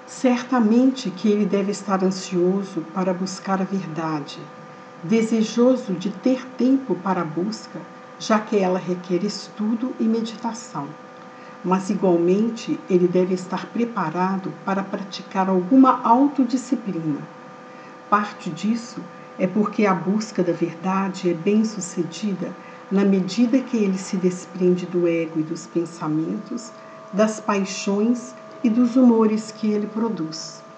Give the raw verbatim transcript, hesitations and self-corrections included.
Certamente que ele deve estar ansioso para buscar a verdade, desejoso de ter tempo para a busca, já que ela requer estudo e meditação. Mas, igualmente, ele deve estar preparado para praticar alguma autodisciplina. Parte disso é porque a busca da verdade é bem-sucedida na medida que ele se desprende do ego e dos pensamentos, das paixões e dos humores que ele produz.